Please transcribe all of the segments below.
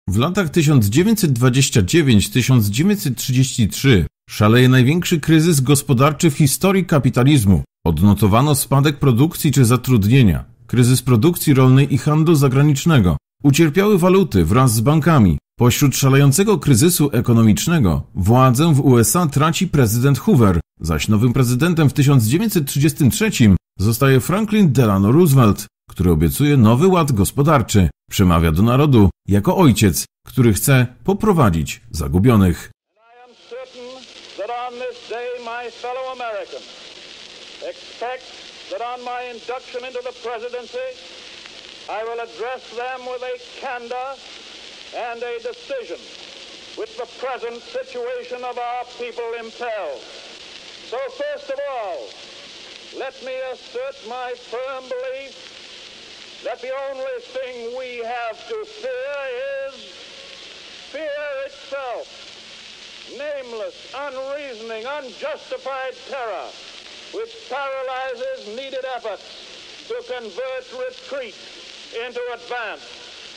W latach 1929-1933 szaleje największy kryzys gospodarczy w historii kapitalizmu. Odnotowano spadek produkcji czy zatrudnienia, kryzys produkcji rolnej i handlu zagranicznego. Ucierpiały waluty wraz z bankami. Pośród szalejącego kryzysu ekonomicznego władzę w USA traci prezydent Hoover, zaś nowym prezydentem w 1933 zostaje Franklin Delano Roosevelt, który obiecuje nowy ład gospodarczy. Przemawia do narodu jako ojciec, który chce poprowadzić zagubionych. And a decision which the present situation of our people impels. So first of all, let me assert my firm belief that the only thing we have to fear is fear itself. Nameless, unreasoning, unjustified terror which paralyzes needed efforts to convert retreat into advance.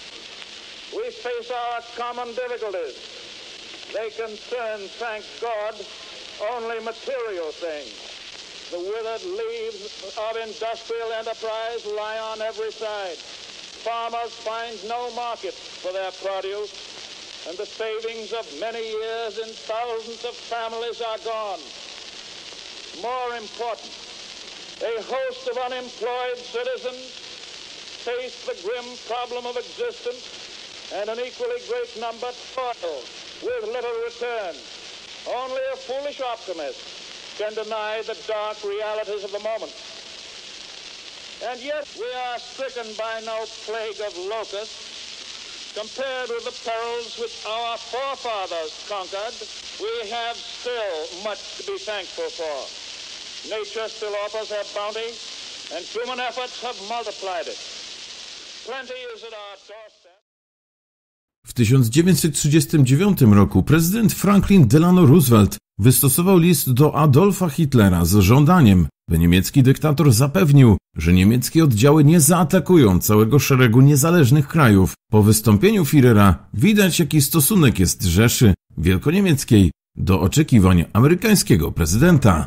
We face our common difficulties. They concern, thank God, only material things. The withered leaves of industrial enterprise lie on every side. Farmers find no market for their produce, and the savings of many years in thousands of families are gone. More important, a host of unemployed citizens face the grim problem of existence, and an equally great number toil with little return. Only a foolish optimist can deny the dark realities of the moment. And yet we are stricken by no plague of locusts. Compared with the perils which our forefathers conquered, we have still much to be thankful for. Nature still offers her bounty, and human efforts have multiplied it. Plenty is at our doorstep. W 1939 roku prezydent Franklin Delano Roosevelt wystosował list do Adolfa Hitlera z żądaniem, by niemiecki dyktator zapewnił, że niemieckie oddziały nie zaatakują całego szeregu niezależnych krajów. Po wystąpieniu Führera widać, jaki stosunek jest Rzeszy Wielkoniemieckiej do oczekiwań amerykańskiego prezydenta.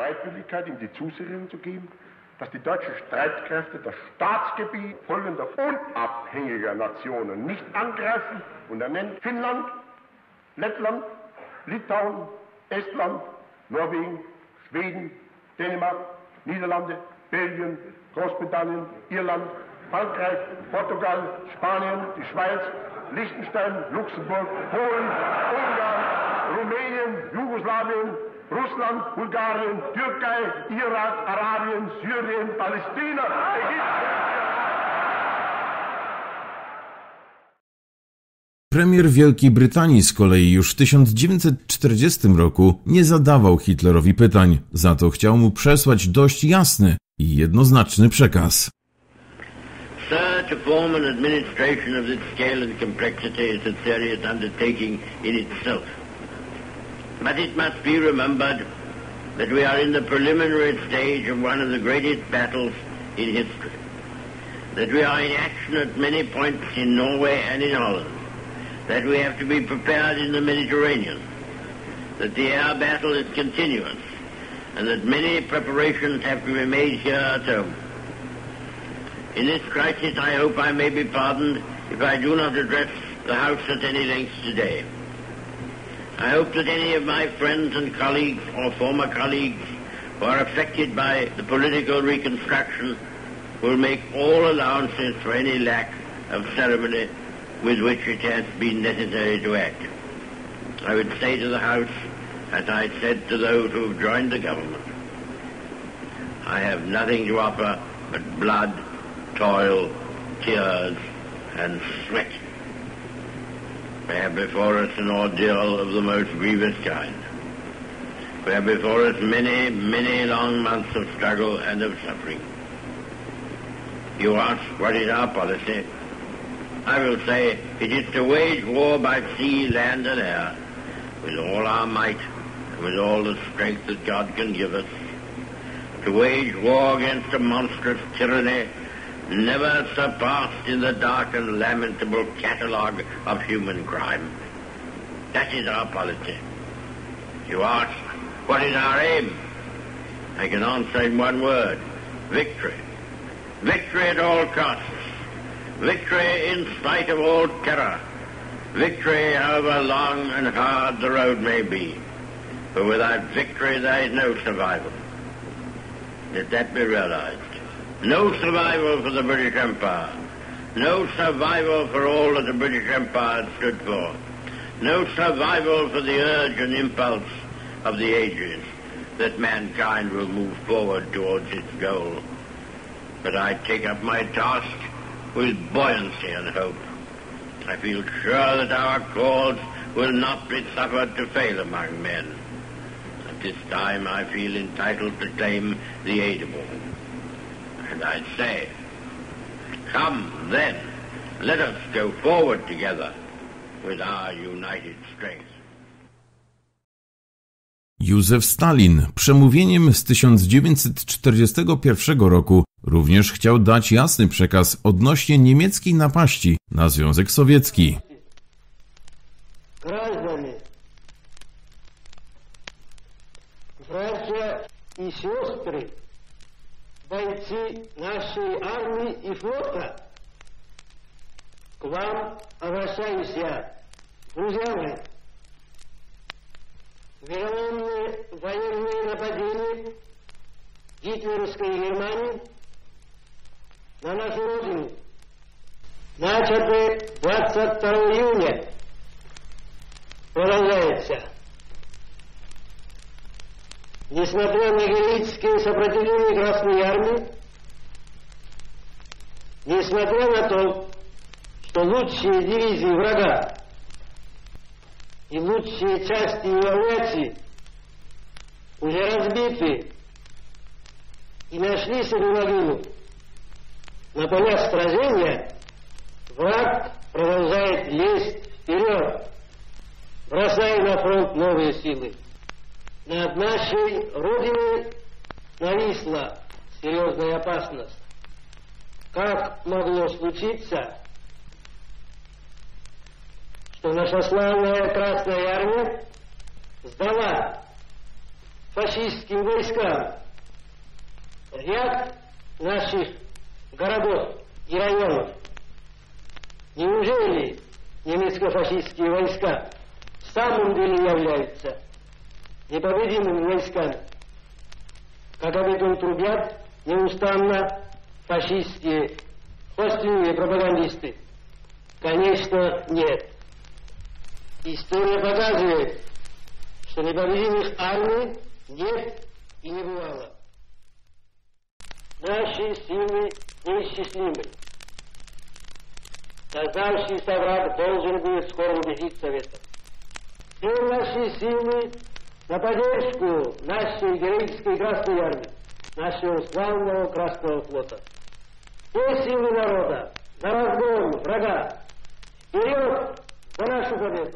Dass die deutschen Streitkräfte das Staatsgebiet folgender unabhängiger Nationen nicht angreifen, und nennt Finnland, Lettland, Litauen, Estland, Norwegen, Schweden, Dänemark, Niederlande, Belgien, Großbritannien, Irland, Frankreich, Portugal, Spanien, die Schweiz, Liechtenstein, Luxemburg, Polen, Ungarn, Rumänien, Jugoslawien, Russland, Bulgarien, Türkei, Irak, Arabien, Syrien, Palästina, Ägypten. Premier Wielkiej Brytanii z kolei już w 1940 roku nie zadawał Hitlerowi pytań, za to chciał mu przesłać dość jasny i jednoznaczny przekaz. Sir, to form an administration of this scale and complexity is a serious undertaking in itself. But it must be remembered that we are in the preliminary stage of one of the greatest battles in history. That we are in action at many points in Norway and in Holland. That we have to be prepared in the Mediterranean. That the air battle is continuous. And that many preparations have to be made here at home. In this crisis, I hope I may be pardoned if I do not address the House at any length today. I hope that any of my friends and colleagues or former colleagues who are affected by the political reconstruction will make all allowances for any lack of ceremony with which it has been necessary to act. I would say to the House, as I said to those who have joined the government, I have nothing to offer but blood, toil, tears, and sweat. We have before us an ordeal of the most grievous kind. We have before us many, many long months of struggle and of suffering. You ask, what is our policy? I will say, it is to wage war by sea, land, and air, with all our might, and with all the strength that God can give us, to wage war against a monstrous tyranny never surpassed in the dark and lamentable catalogue of human crime. That is our policy. You ask, what is our aim? I can answer in one word: victory. Victory at all costs. Victory in spite of all terror. Victory however long and hard the road may be. For without victory there is no survival. Let that be realized. No survival for the British Empire. No survival for all that the British Empire stood for. No survival for the urge and impulse of the ages that mankind will move forward towards its goal. But I take up my task with buoyancy and hope. I feel sure that our cause will not be suffered to fail among men. At this time I feel entitled to claim the aid of all. And I say, come then, let us go forward together with our united strength. Józef Stalin przemówieniem z 1941 roku również chciał dać jasny przekaz odnośnie niemieckiej napaści na Związek Sowiecki. Граждане, братья и сестры, бойцы нашей армии и флота, к вам обращаюсь я, друзья мои. Вероломные военные нападения гитлеровской Германии на нашу родину, начатые 22 июня, продолжается. Несмотря на героическое сопротивление Красной Армии, несмотря на то, что лучшие дивизии врага и лучшие части его авиации уже разбиты и нашли себе могилу на полях сражения, враг продолжает лезть вперед, бросая на фронт новые силы. Над нашей Родиной нависла серьезная опасность. Как могло случиться, что наша славная Красная Армия сдала фашистским войскам ряд наших городов и районов? Неужели немецко-фашистские войска в самом деле являются непобедимыми войсками, как об этом трубят неустанно фашистские хвастливые пропагандисты? Конечно, нет. История показывает, что непобедимых армий нет и не бывало. Наши силы неисчислимы. Создавшийся враг должен будет скоро убедиться в этом. Все наши силы на поддержку нашей героической Красной Армии, нашего славного Красного флота. Все силы народа на разгон врага. Вперед за нашу победу!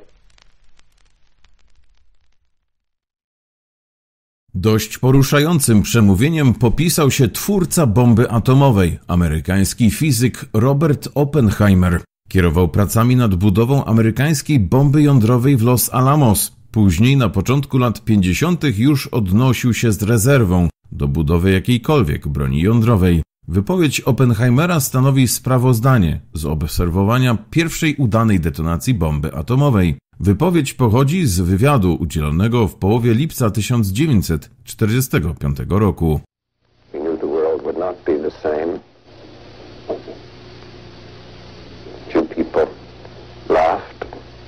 Dość poruszającym przemówieniem popisał się twórca bomby atomowej, amerykański fizyk Robert Oppenheimer. Kierował pracami nad budową amerykańskiej bomby jądrowej w Los Alamos. Później, na początku lat 50. już odnosił się z rezerwą do budowy jakiejkolwiek broni jądrowej. Wypowiedź Oppenheimera stanowi sprawozdanie z obserwowania pierwszej udanej detonacji bomby atomowej. Wypowiedź pochodzi z wywiadu udzielonego w połowie lipca 1945 roku. We knew the world would not be the same. Few people laughed.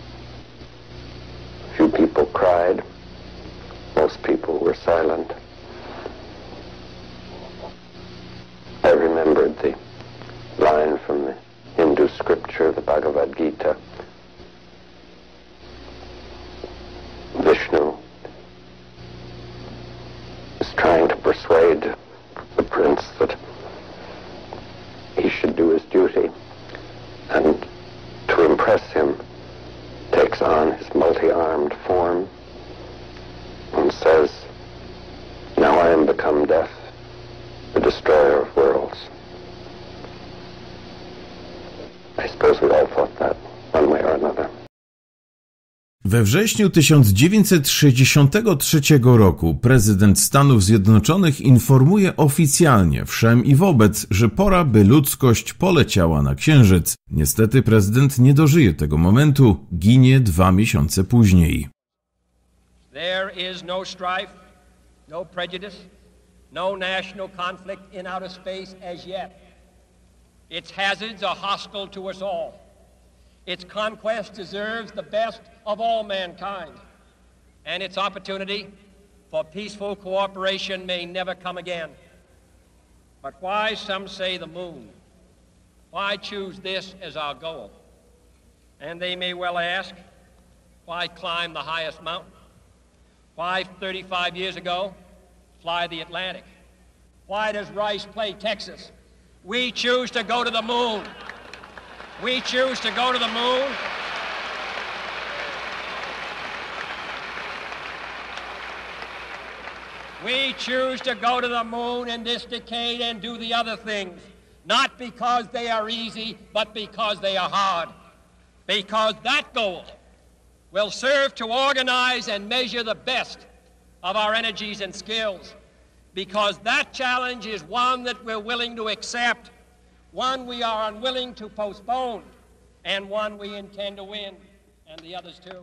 Few people cried. Most people were silent. I remembered the line from the Hindu scripture, the Bhagavad Gita. Vishnu is trying to persuade the prince that he should do his duty, and to impress him takes on his multi-armed form and says, "Now I am become death, the destroyer of worlds. We wrześniu 1963 roku prezydent Stanów Zjednoczonych informuje oficjalnie wszem i wobec, że pora, by ludzkość poleciała na Księżyc. Niestety prezydent nie dożyje tego momentu, ginie 2 miesiące później. There is no strife, no prejudice, no national conflict in outer space as yet. Its hazards are hostile to us all. Its conquest deserves the best of all mankind, and its opportunity for peaceful cooperation may never come again. But why, some say, the moon? Why choose this as our goal? And they may well ask, why climb the highest mountain? Why, 35 years ago, fly the Atlantic? Why does Rice play Texas? We choose to go to the moon. We choose to go to the moon. We choose to go to the moon in this decade and do the other things, not because they are easy, but because they are hard. Because that goal will serve to organize and measure the best of our energies and skills. Because that challenge is one that we're willing to accept, one we are unwilling to postpone, and one we intend to win, and the others too.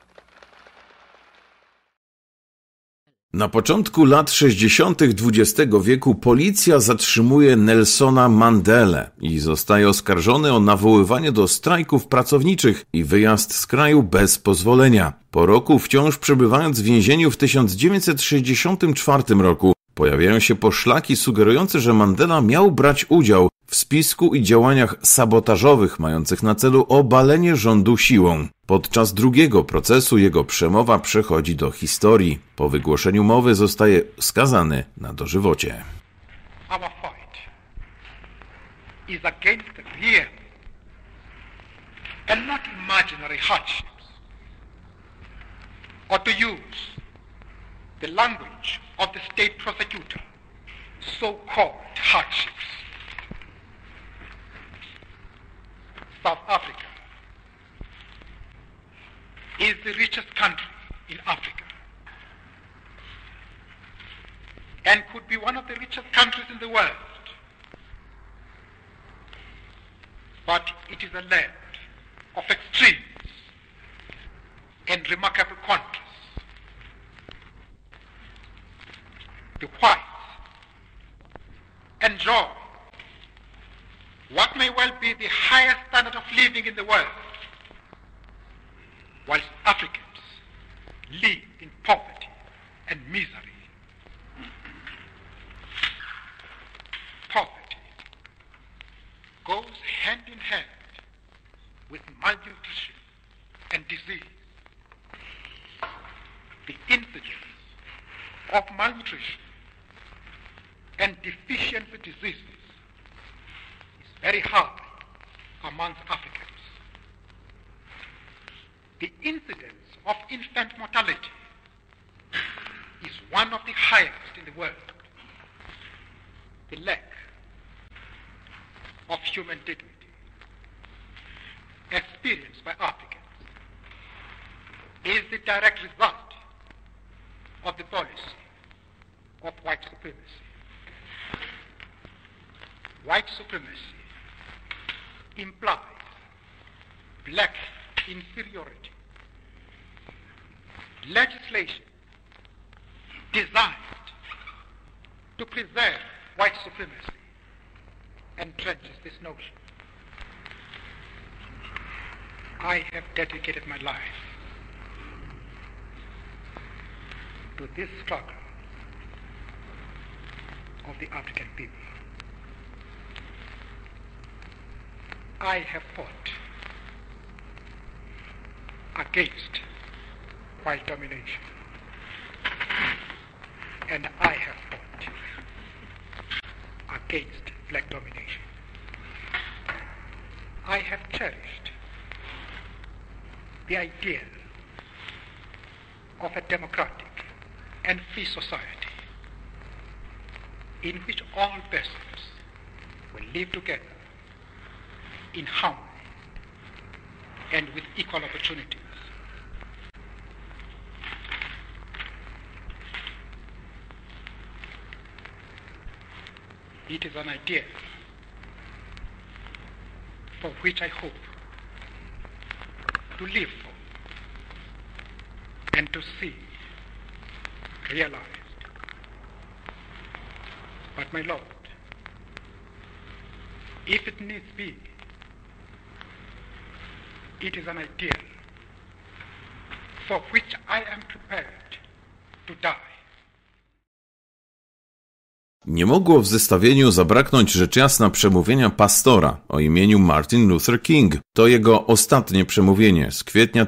Na początku lat 60. XX wieku policja zatrzymuje Nelsona Mandelę i zostaje oskarżony o nawoływanie do strajków pracowniczych i wyjazd z kraju bez pozwolenia. Po roku, wciąż przebywając w więzieniu w 1964 roku, pojawiają się poszlaki sugerujące, że Mandela miał brać udział w spisku i działaniach sabotażowych mających na celu obalenie rządu siłą. Podczas drugiego procesu jego przemowa przechodzi do historii. Po wygłoszeniu mowy zostaje skazany na dożywocie. Our fight is against real and not imaginary hardships, or to use the language of the state prosecutor, so-called hardships. South Africa is the richest country in Africa and could be one of the richest countries in the world. But it is a land of extremes and remarkable contrasts. The whites enjoy what may well be the highest standard of living in the world, whilst Africans live in poverty and misery. Poverty goes hand in hand with malnutrition and disease. The incidence of malnutrition and deficiency diseases is very high amongst Africans. The incidence of infant mortality is one of the highest in the world. The lack of human dignity experienced by Africans is the direct result of the policy of white supremacy. White supremacy implies black inferiority. Legislation designed to preserve white supremacy entrenches this notion. I have dedicated my life to this struggle of the African people. I have fought against white domination, and I have fought against black domination. I have cherished the idea of a democratic and free society in which all persons will live together in harmony and with equal opportunities. It is an idea for which I hope to live for and to see realized. But my Lord, if it needs be, it is an ideal for which I am prepared to die. Nie mogło w zestawieniu zabraknąć rzecz jasna przemówienia pastora o imieniu Martin Luther King. To jego ostatnie przemówienie z kwietnia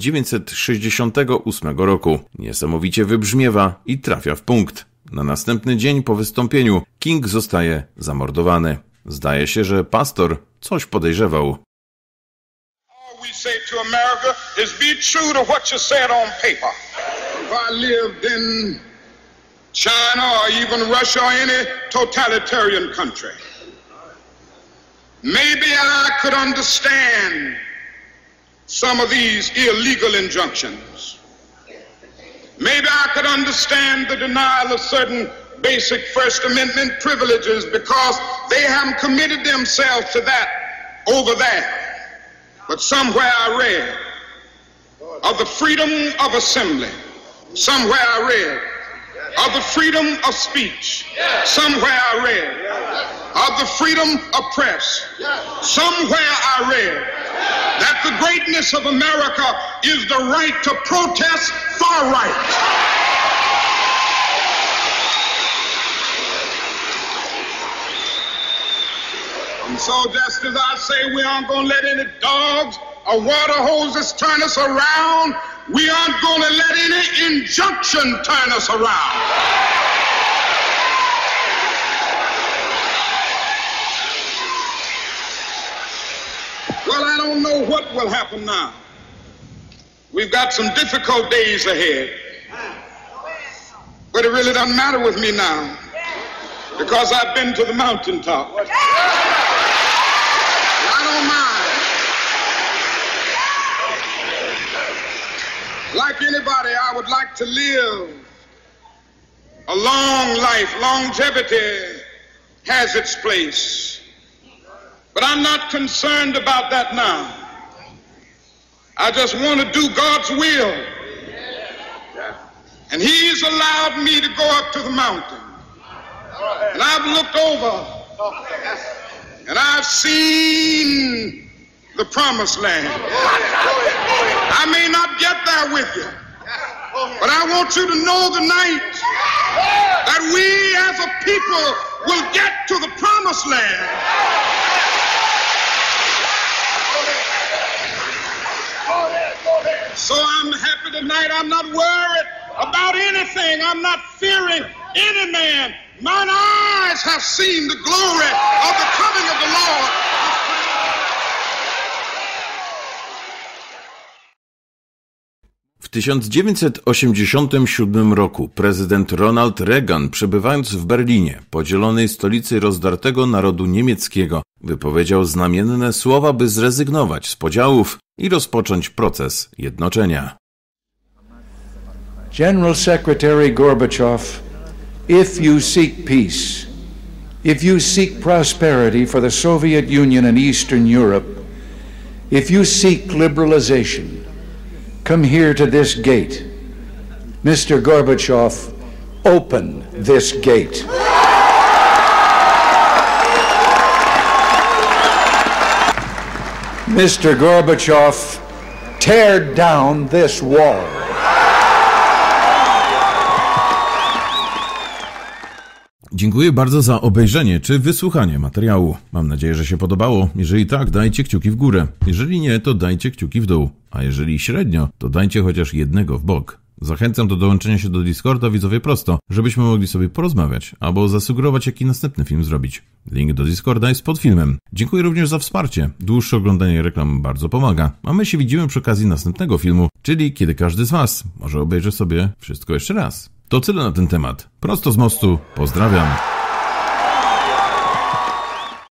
1968 roku. Niesamowicie wybrzmiewa i trafia w punkt. Na następny dzień po wystąpieniu King zostaje zamordowany. Zdaje się, że pastor coś podejrzewał. All we say to America is be true to what you said on paper. If I lived in China or even Russia or any totalitarian country, maybe I could understand some of these illegal injunctions. Maybe I could understand the denial of certain basic First Amendment privileges because they haven't committed themselves to that over there. But somewhere I read of the freedom of assembly. Somewhere I read of the freedom of speech. Somewhere I read of the freedom of press. Somewhere I read that the greatness of America is the right to protest far right. And so just as I say we aren't going to let any dogs or water hoses turn us around, we aren't going to let any injunction turn us around. Well, I don't know what will happen now. We've got some difficult days ahead. But it really doesn't matter with me now because I've been to the mountaintop. I don't mind. Like anybody, I would like to live a long life. Longevity has its place. But I'm not concerned about that now. I just want to do God's will. And He's allowed me to go up to the mountain. And I've looked over and I've seen the promised land. I may not get there with you, but I want you to know tonight that we as a people will get to the promised land. So I'm happy tonight. I'm not worried about anything. I'm not fearing any man. Mine eyes have seen the glory of the coming of the Lord. W 1987 roku prezydent Ronald Reagan, przebywając w Berlinie, podzielonej stolicy rozdartego narodu niemieckiego, wypowiedział znamienne słowa, by zrezygnować z podziałów i rozpocząć proces jednoczenia. General Secretary Gorbachev, if you seek peace, if you seek prosperity for the Soviet Union and Eastern Europe, if you seek liberalization, come here to this gate. Mr. Gorbachev, open this gate. Mr. Gorbachev, tear down this wall. Dziękuję bardzo za obejrzenie czy wysłuchanie materiału. Mam nadzieję, że się podobało. Jeżeli tak, dajcie kciuki w górę. Jeżeli nie, to dajcie kciuki w dół. A jeżeli średnio, to dajcie chociaż jednego w bok. Zachęcam do dołączenia się do Discorda, widzowie, prosto, żebyśmy mogli sobie porozmawiać albo zasugerować, jaki następny film zrobić. Link do Discorda jest pod filmem. Dziękuję również za wsparcie. Dłuższe oglądanie reklam bardzo pomaga. A my się widzimy przy okazji następnego filmu, czyli kiedy każdy z Was może obejrzy sobie wszystko jeszcze raz. To tyle na ten temat. Prosto z mostu. Pozdrawiam.